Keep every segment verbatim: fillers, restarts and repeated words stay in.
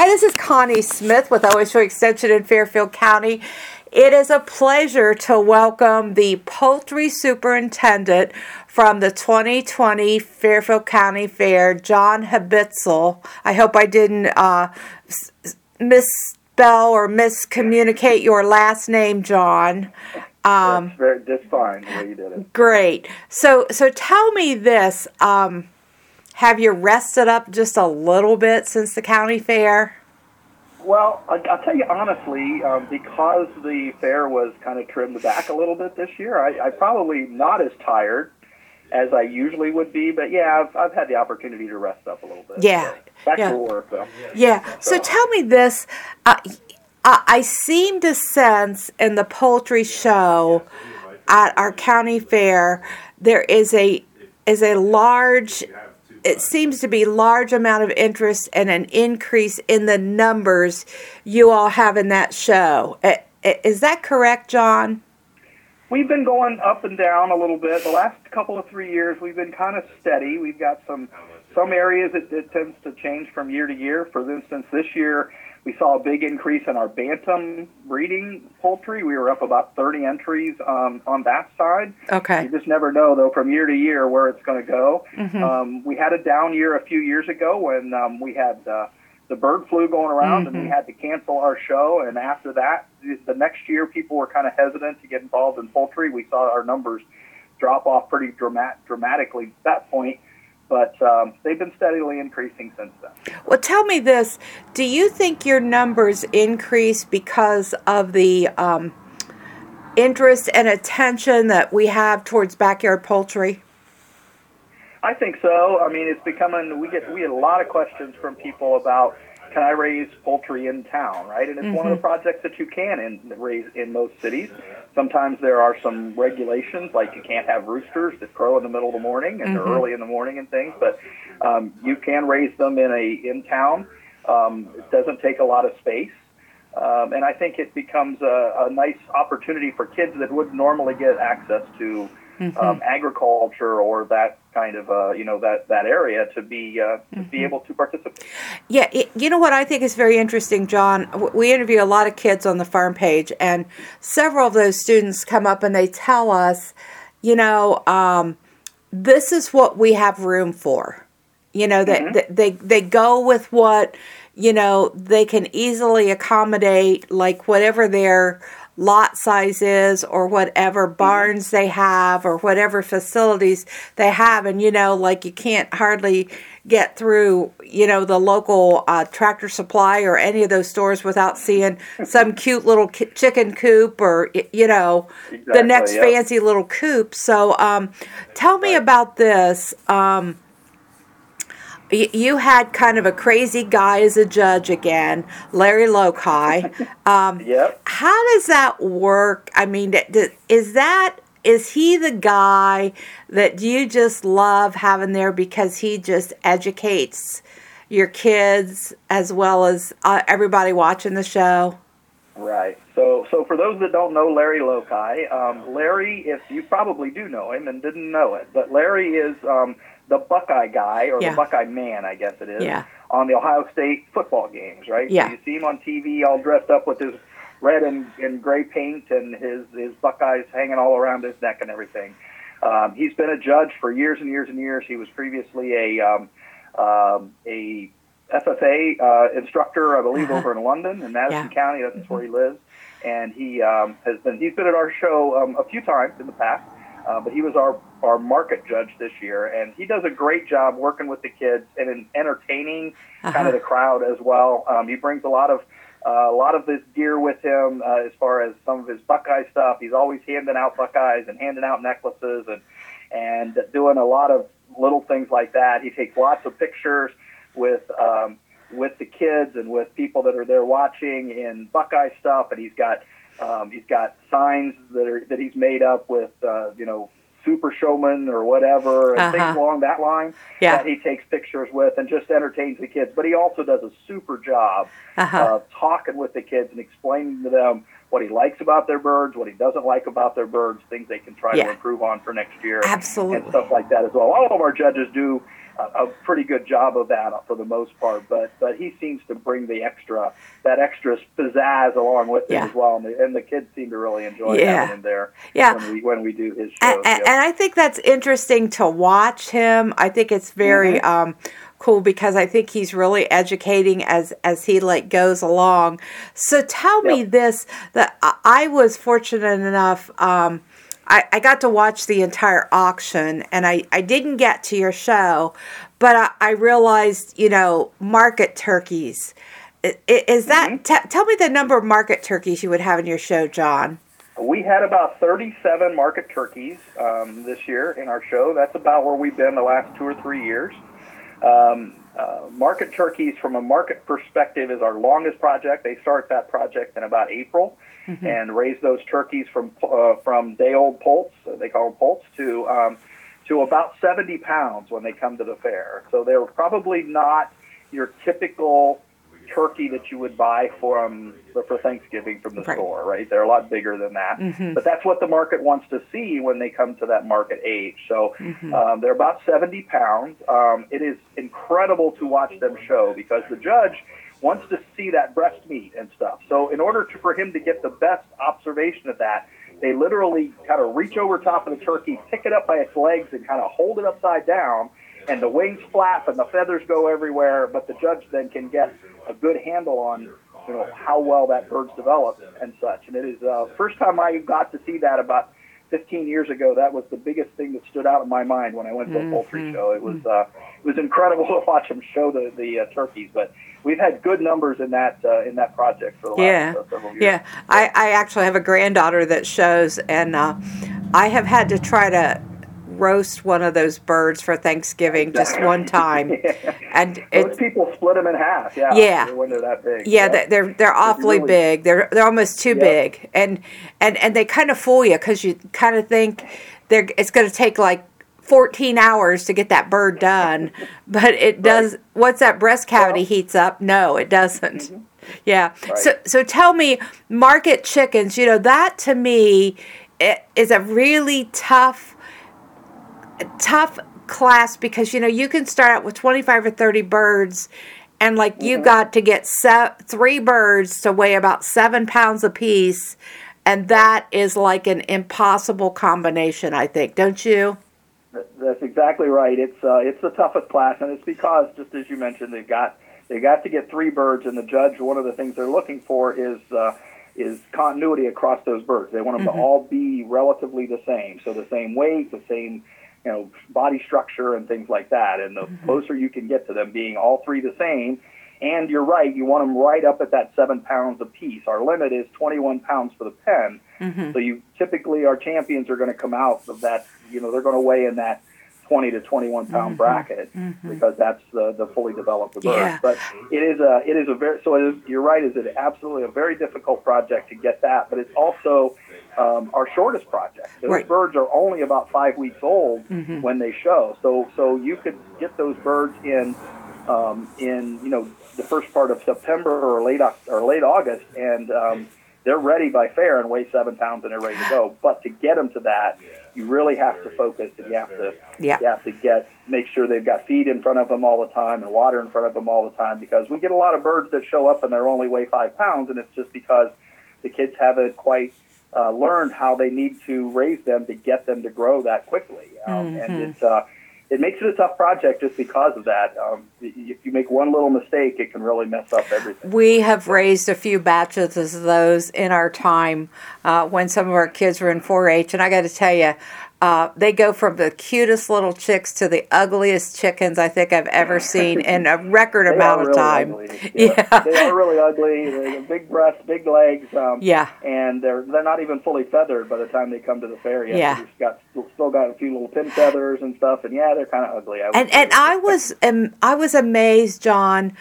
Hi, this is Connie Smith with O S U Extension in Fairfield County. It is a pleasure to welcome the poultry superintendent from the twenty twenty Fairfield County Fair, John Habitzel. I hope I didn't uh, misspell or miscommunicate your last name, John. Um, That's very, just fine the way you did it. Great. So, so tell me this. Um, have you rested up just a little bit since the county fair? Well, I, I'll tell you honestly, um, because the fair was kind of trimmed back a little bit this year, I, I probably not as tired as I usually would be. But yeah, I've, I've had the opportunity to rest up a little bit. Yeah. So back yeah. to work, though. Yeah. So, so tell me this. Uh, I seem to sense in the poultry show at our county fair there is a is a large, it seems to be large amount of interest and an increase in the numbers you all have in that show. Is that correct, John? We've been going up and down a little bit. The last couple of three years we've been kind of steady. We've got some some areas that it tends to change from year to year. For instance, this year we saw a big increase in our bantam breeding poultry. We were up about thirty entries um, on that side. Okay. You just never know, though, from year to year where it's going to go. Mm-hmm. Um, we had a down year a few years ago when um, we had uh, the bird flu going around, mm-hmm. and we had to cancel our show. And after that, the next year, people were kind of hesitant to get involved in poultry. We saw our numbers drop off pretty dramat- dramatically at that point. But um, they've been steadily increasing since then. Well, tell me this. Do you think your numbers increase because of the um, interest and attention that we have towards backyard poultry? I think so. I mean, it's becoming, we get we get a lot of questions from people about, can I raise poultry in town, right? And it's mm-hmm. one of the projects that you can in, raise in most cities. Sometimes there are some regulations, like you can't have roosters that crow in the middle of the morning and mm-hmm. they're early in the morning and things, but um, you can raise them in a in town. Um, it doesn't take a lot of space. Um, and I think it becomes a, a nice opportunity for kids that wouldn't normally get access to mm-hmm. um, agriculture or that kind of, uh, you know, that, that area to be uh, to mm-hmm. be able to participate. Yeah, it, you know what I think is very interesting, John? We interview a lot of kids on the farm page, and several of those students come up and they tell us, you know, um, this is what we have room for. You know, that mm-hmm. they, they they go with what, you know, they can easily accommodate, like whatever their lot size is or whatever barns mm-hmm. they have or whatever facilities they have. And, you know, like you can't hardly get through, you know, the local uh, Tractor Supply or any of those stores without seeing some cute little ki- chicken coop or, you know, exactly, the next yep. fancy little coop. So um, tell me about this. Um You had kind of a crazy guy as a judge again, Larry Lokai. Um, yep. How does that work? I mean, is that is he the guy that you just love having there because he just educates your kids as well as uh, everybody watching the show? Right. So, so for those that don't know Larry Lokai, um, Larry, if you probably do know him and didn't know it, but Larry is um, the Buckeye guy, or yeah. the Buckeye man, I guess it is, yeah. on the Ohio State football games, right? Yeah. So you see him on T V all dressed up with his red and, and gray paint and his, his Buckeyes hanging all around his neck and everything. Um, he's been a judge for years and years and years. He was previously a um, um, a F F A uh, instructor, I believe, uh-huh. over in London, in Madison yeah. County. That's mm-hmm. where he lives. And he um, has been, he's been at our show um, a few times in the past. Uh, but he was our, our market judge this year, and he does a great job working with the kids and in entertaining uh-huh. kind of the crowd as well. Um, he brings a lot of uh, a lot of this gear with him uh, as far as some of his Buckeye stuff. He's always handing out Buckeyes and handing out necklaces and and doing a lot of little things like that. He takes lots of pictures with um, with the kids and with people that are there watching in Buckeye stuff, and he's got. Um, he's got signs that are that he's made up with, uh, you know, Super Showman or whatever, and uh-huh. things along that line yeah. that he takes pictures with and just entertains the kids. But he also does a super job uh-huh. of talking with the kids and explaining to them what he likes about their birds, what he doesn't like about their birds, things they can try yeah. to improve on for next year, Absolutely. and stuff like that as well. All of our judges do a, a pretty good job of that for the most part. But but he seems to bring the extra that extra pizzazz along with it yeah. as well, and the, and the kids seem to really enjoy yeah. having him there. Yeah. when we when we do his shows. And, and, yeah. and I think that's interesting to watch him. I think it's very Mm-hmm. um, cool because I think he's really educating as as he like goes along. So tell me Yep. this: that I I was fortunate enough. Um, I, I got to watch the entire auction, and I, I didn't get to your show, but I, I realized, you know, market turkeys. I- i- Is that, Mm-hmm. t- tell me the number of market turkeys you would have in your show, John. We had about thirty-seven market turkeys um, this year in our show. That's about where we've been the last two or three years. Um, uh, market turkeys, from a market perspective, is our longest project. They start that project in about April mm-hmm. and raise those turkeys from uh, from day-old poults, they call them poults, to um, to about seventy pounds when they come to the fair. So they're probably not your typical turkey that you would buy from for Thanksgiving from the right. store, right? They're a lot bigger than that. Mm-hmm. But that's what the market wants to see when they come to that market age. So mm-hmm. um, they're about seventy pounds. Um, it is incredible to watch them show because the judge wants to see that breast meat and stuff. So in order to, for him to get the best observation of that, they literally kind of reach over top of the turkey, pick it up by its legs, and kind of hold it upside down, and the wings flap and the feathers go everywhere, but the judge then can get a good handle on, you know, how well that bird's developed and such. And it is uh, first time I got to see that about fifteen years ago. That was the biggest thing that stood out in my mind when I went to a poultry mm-hmm. show. It was uh, it was incredible to watch them show the the uh, turkeys. But we've had good numbers in that uh, in that project for the last yeah. uh, several years. Yeah, I, I actually have a granddaughter that shows, and uh, I have had to try to roast one of those birds for Thanksgiving Exactly. just one time, yeah. and Most it, people split them in half. Yeah, yeah, when they're that big. yeah, yeah. they're they're awfully really, big. They're they're almost too Yep. big, and and and they kind of fool you because you kind of think they're it's going to take like fourteen hours to get that bird done, but it does. Right. Once that breast cavity Well, heats up, no, it doesn't. Mm-hmm. Yeah. Right. So so tell me, market chickens. You know, that to me it is a really tough tough class because, you know, you can start out with twenty-five or thirty birds, and like mm-hmm. you got to get se- three birds to weigh about seven pounds apiece, and that is like an impossible combination, I think, don't you? That's exactly right. It's uh, it's the toughest class, and it's because, just as you mentioned, they've got they got to get three birds, and the judge, one of the things they're looking for is uh, is continuity across those birds. They want them mm-hmm. to all be relatively the same, so the same weight, the same, you know, body structure and things like that. And the mm-hmm. closer you can get to them being all three the same, and you're right, you want them right up at that seven pounds apiece. Our limit is twenty-one pounds for the pen. Mm-hmm. So you typically, our champions are going to come out of that, you know, they're going to weigh in that twenty to twenty-one pound mm-hmm. bracket mm-hmm. because that's the, the fully developed bird. Yeah. But it is a, it is a very, so it is, you're right, it's absolutely a very difficult project to get that, but it's also um, our shortest project. Those right. birds are only about five weeks old mm-hmm. when they show. So, so you could get those birds in, um, in, you know, the first part of September or late, or late August, and um, they're ready by fair and weigh seven pounds and they're ready to go. But to get them to that, you really have to focus, and you have to yeah. you have to get make sure they've got feed in front of them all the time and water in front of them all the time, because we get a lot of birds that show up and they're only weigh five pounds, and it's just because the kids haven't quite uh, learned how they need to raise them to get them to grow that quickly. Um, mm-hmm. And it's uh, it makes it a tough project just because of that. Um, if you make one little mistake, it can really mess up everything. We have raised a few batches of those in our time uh, when some of our kids were in four H, and I got to tell you, uh, they go from the cutest little chicks to the ugliest chickens I think I've ever seen in a record They amount are of really time. ugly. Yeah. Yeah. They are really ugly. They have big breasts, big legs. Um, yeah. And they're they're not even fully feathered by the time they come to the fair yet. Yeah. They've got still got a few little pin feathers and stuff, and yeah, they're kind of ugly. I would And say. and I was um, I was amazed, John.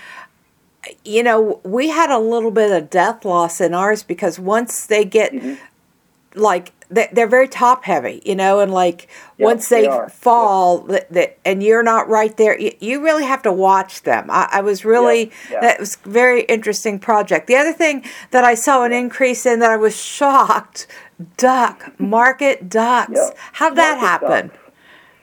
You know, we had a little bit of death loss in ours because once they get mm-hmm. like they- they're very top heavy, you know, and like Yeah, once they, they are. fall, that that and you're not right there, you, you really have to watch them. I, I was really Yeah, yeah. that was a very interesting project. The other thing that I saw an increase in that I was shocked, duck market ducks. Yep. How'd that Market happen? ducks.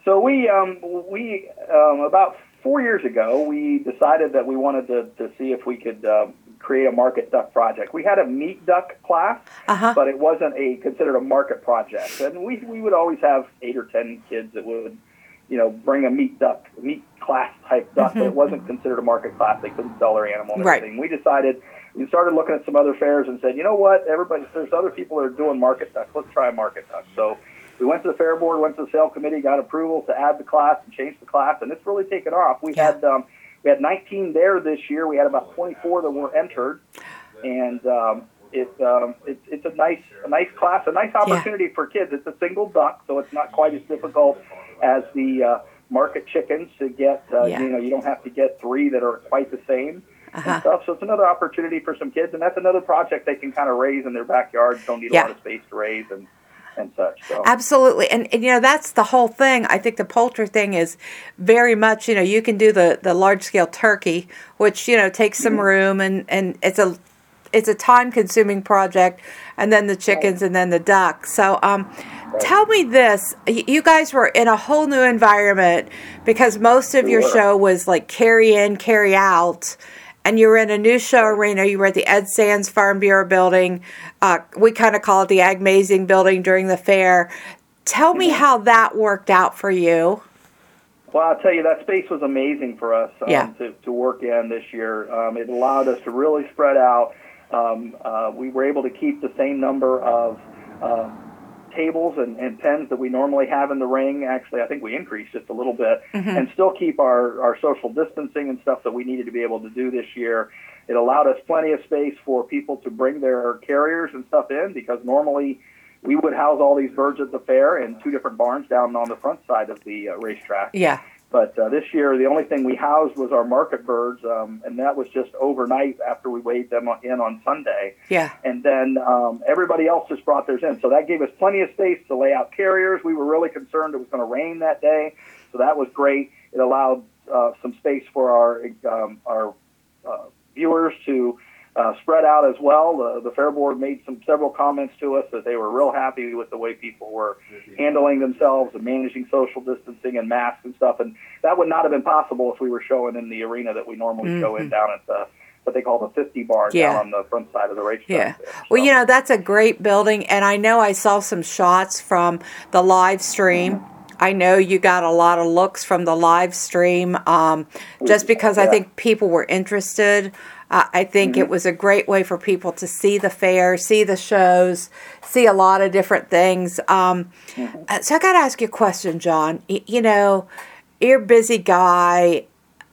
So we um, we um, about four years ago we decided that we wanted to, to see if we could uh, create a market duck project. We had a meat duck class, uh-huh. but it wasn't a considered a market project. And we we would always have eight or ten kids that would, you know, bring a meat duck, meat class type duck, mm-hmm. but it wasn't considered a market class. They couldn't sell their animal and right. everything. We decided, we started looking at some other fairs and said, you know what, everybody, there's other people that are doing market ducks. Let's try a market duck. So we went to the fair board, went to the sale committee, got approval to add the class and change the class, and it's really taken off. We yeah. had um, we had nineteen there this year. We had about twenty-four that were entered, and um, it, um, it it's a nice a nice class, a nice opportunity yeah. for kids. It's a single duck, so it's not quite as difficult as the uh, market chickens to get. Uh, yeah. You know, you don't have to get three that are quite the same. Uh-huh. And stuff. So it's another opportunity for some kids, and that's another project they can kind of raise in their backyard. Don't need a yeah. lot of space to raise and, and such. So. Absolutely. And, and, you know, that's the whole thing. I think the poultry thing is very much, you know, you can do the, the large-scale turkey, which, you know, takes some mm-hmm. room, and, and it's a it's a time-consuming project, and then the chickens, and then the ducks. So um, right. tell me this. You guys were in a whole new environment because most of we your were. show was like carry in, carry out. And you were in a new show arena. You were at the Ed Sands Farm Bureau building. Uh, we kind of call it the Ag-Mazing building during the fair. Tell me mm-hmm. how that worked out for you. Well, I'll tell you, that space was amazing for us um, yeah. to, to work in this year. Um, it allowed us to really spread out. Um, uh, we were able to keep the same number of uh, tables and, and pens that we normally have in the ring. Actually, I think we increased just a little bit, mm-hmm. and still keep our, our social distancing and stuff that we needed to be able to do this year. It allowed us plenty of space for people to bring their carriers and stuff in, because normally we would house all these birds at the fair in two different barns down on the front side of the uh, racetrack. Yeah. But uh, this year, the only thing we housed was our market birds, um, and that was just overnight after we weighed them in on Sunday. Yeah. And then um, everybody else just brought theirs in. So that gave us plenty of space to lay out carriers. We were really concerned it was going to rain that day, so that was great. It allowed uh, some space for our um, our uh, viewers to uh, spread out as well. Uh, the Fair Board made some several comments to us that they were real happy with the way people were handling themselves and managing social distancing and masks and stuff. And that would not have been possible if we were showing in the arena that we normally mm-hmm. show in down at the what they call the fifty bar yeah. down on the front side of the racetrack. Yeah. There. So. Well, you know, that's a great building, and I know I saw some shots from the live stream. I know you got a lot of looks from the live stream, um, just because yeah. I think people were interested. Uh, I think mm-hmm. it was a great way for people to see the fair, see the shows, see a lot of different things. Um, mm-hmm. So I got to ask you a question, John. Y- you know, you're a busy guy.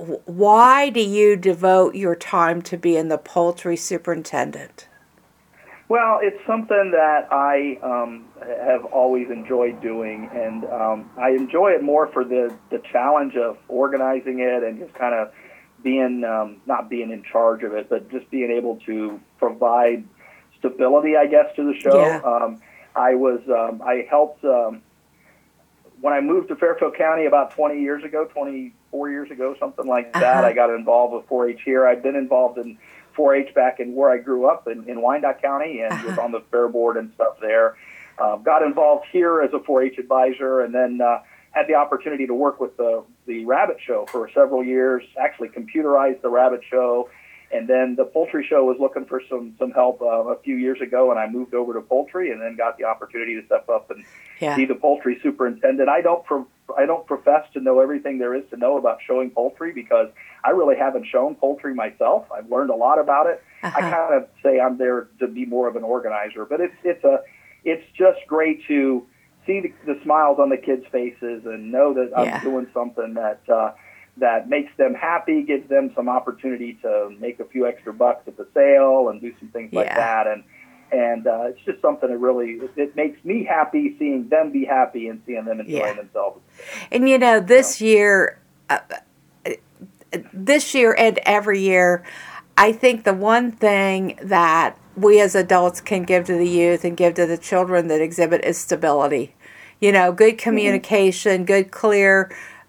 Why do you devote your time to being the poultry superintendent? Well, it's something that I um, have always enjoyed doing, and um, I enjoy it more for the, the challenge of organizing it and just kind of being, um, not being in charge of it, but just being able to provide stability, I guess, to the show. Yeah. Um, I was, um, I helped, um, when I moved to Fairfield County about twenty years ago, twenty-four years ago, something like that, uh-huh. I got involved with four H here. I'd been involved in four H back in where I grew up in, in Wyandotte County, and uh-huh. was on the fair board and stuff there. Uh, got involved here as a four H advisor, and then uh, had the opportunity to work with the, the rabbit show for several years, actually computerized the rabbit show. And then the poultry show was looking for some, some help uh, a few years ago, and I moved over to poultry, and then got the opportunity to step up and yeah. be the poultry superintendent. I don't pro- I don't profess to know everything there is to know about showing poultry, because I really haven't shown poultry myself. I've learned a lot about it. Uh-huh. I kind of say I'm there to be more of an organizer, but it's it's a it's just great to see the, the smiles on the kids' faces and know that I'm yeah. doing something that. Uh, that makes them happy, gives them some opportunity to make a few extra bucks at the sale and do some things like yeah. that. And and uh, it's just something that really, it, it makes me happy seeing them be happy and seeing them enjoying yeah. themselves. And, you know, this you know? year, uh, this year and every year, I think the one thing that we as adults can give to the youth and give to the children that exhibit is stability. You know, good communication, mm-hmm. good, clear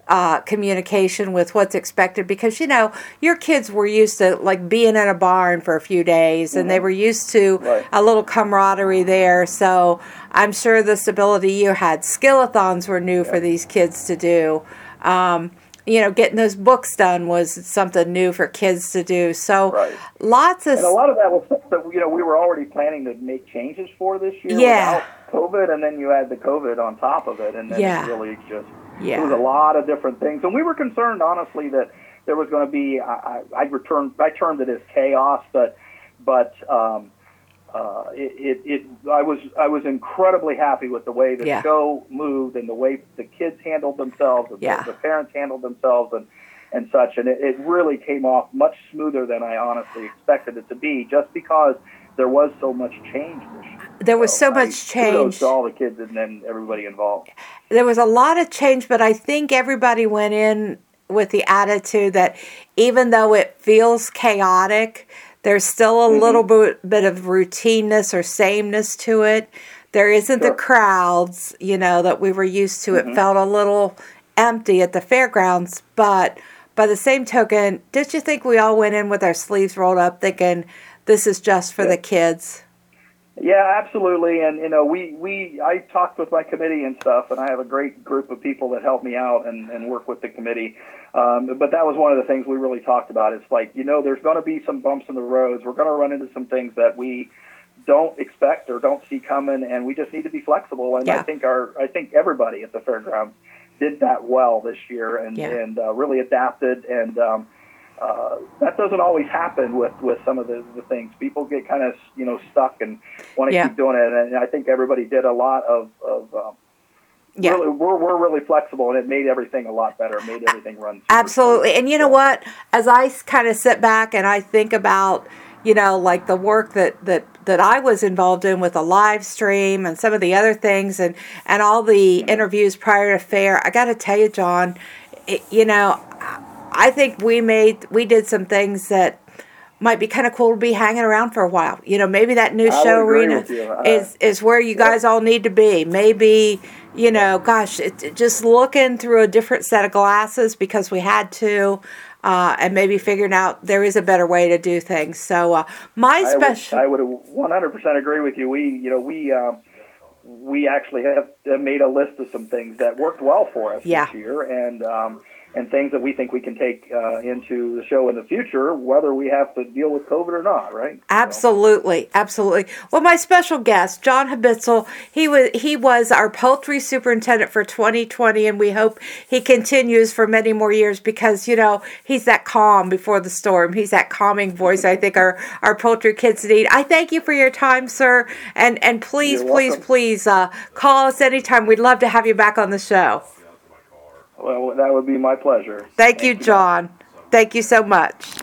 uh, communication with what's expected, because you know your kids were used to like being in a barn for a few days, mm-hmm. and they were used to right. a little camaraderie there. So I'm sure the stability you had, skillathons were new yeah. for these kids to do. Um, you know, getting those books done was something new for kids to do. So right. lots of and a lot of that was that you know we were already planning to make changes for this year yeah. without COVID, and then you add the COVID on top of it, and then yeah. it really just. Yeah. There was a lot of different things, and we were concerned, honestly, that there was going to be. I, I returned. I termed it as chaos, but but um, uh, it, it, it. I was I was incredibly happy with the way the yeah. show moved and the way the kids handled themselves, and yeah. the, the parents handled themselves, and and such, and it, it really came off much smoother than I honestly expected it to be, just because there was so much change this year. There was so, so much I, change. Kudos to all the kids and then everybody involved. There was a lot of change, but I think everybody went in with the attitude that even though it feels chaotic, there's still a mm-hmm. little bit, bit of routineness or sameness to it. There isn't sure. the crowds, you know, that we were used to. Mm-hmm. It felt a little empty at the fairgrounds, but by the same token, did you think we all went in with our sleeves rolled up thinking this is just for yeah. the kids? Yeah, absolutely. And, you know, we, we I talked with my committee and stuff, and I have a great group of people that help me out and, and work with the committee. Um, but that was one of the things we really talked about. It's like, you know, there's going to be some bumps in the roads. We're going to run into some things that we don't expect or don't see coming, and we just need to be flexible. And yeah. I think our I think everybody at the fairgrounds did that well this year and, yeah. and uh, really adapted. And um, Uh, that doesn't always happen with, with some of the, the things. People get kind of, you know, stuck and want to yeah. keep doing it. And I think everybody did a lot of, of um, yeah. really, we're, we're really flexible, and it made everything a lot better. It made everything run super absolutely. smooth. And you know what? As I kind of sit back and I think about, you know, like the work that, that, that I was involved in with the live stream and some of the other things and, and all the mm-hmm. interviews prior to fair, I got to tell you, John, it, you know, I think we made we did some things that might be kind of cool to be hanging around for a while. You know, maybe that new I show arena uh, is is where you yep. guys all need to be. Maybe, you know, gosh, it, it just looking through a different set of glasses because we had to, uh, and maybe figuring out there is a better way to do things. So uh, my I special, would, I would one hundred percent agree with you. We, you know, we. Um, we actually have made a list of some things that worked well for us yeah. this year, and um, and things that we think we can take uh, into the show in the future, whether we have to deal with COVID or not, right? Absolutely, so. absolutely. Well, my special guest, John Habitzel, he was he was our poultry superintendent for twenty twenty, and we hope he continues for many more years because, you know, he's that calm before the storm. He's that calming voice I think our, our poultry kids need. I thank you for your time, sir, and, and please, You're please, welcome. please uh, call us anytime. We'd love to have you back on the show. Well, that would be my pleasure. Thank, Thank you, John. You. Thank you so much.